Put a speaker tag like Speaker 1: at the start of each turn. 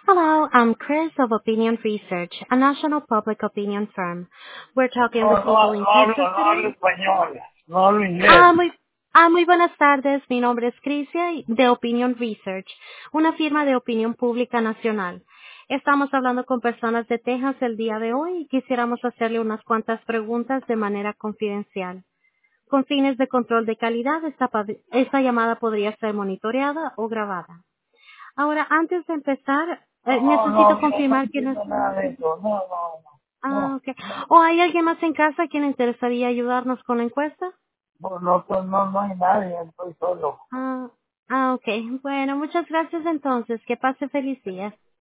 Speaker 1: Hello, I'm Chris of Opinion Research, a national public opinion firm. We're talking with
Speaker 2: No,
Speaker 1: people in Texas
Speaker 2: no hablo
Speaker 1: today.
Speaker 2: español, no hablo
Speaker 1: Ah,
Speaker 2: inglés.
Speaker 1: muy, muy buenas tardes. Mi nombre es Crisia de Opinion Research, una firma de opinión pública nacional. Estamos hablando con personas de Texas el día de hoy y quisiéramos hacerle unas cuantas preguntas de manera confidencial. Con fines de control de calidad, esta llamada podría ser monitoreada o grabada. Ahora, antes de empezar,
Speaker 2: No,
Speaker 1: necesito
Speaker 2: mira, no
Speaker 1: confirmar quién es.
Speaker 2: entiendo nada de eso.
Speaker 1: Ah, ok.
Speaker 2: No,
Speaker 1: ¿O hay alguien más en casa quien interesaría ayudarnos con la encuesta?
Speaker 2: no hay nadie, estoy solo.
Speaker 1: Ah, ok. Bueno, muchas gracias entonces. Que pase feliz día.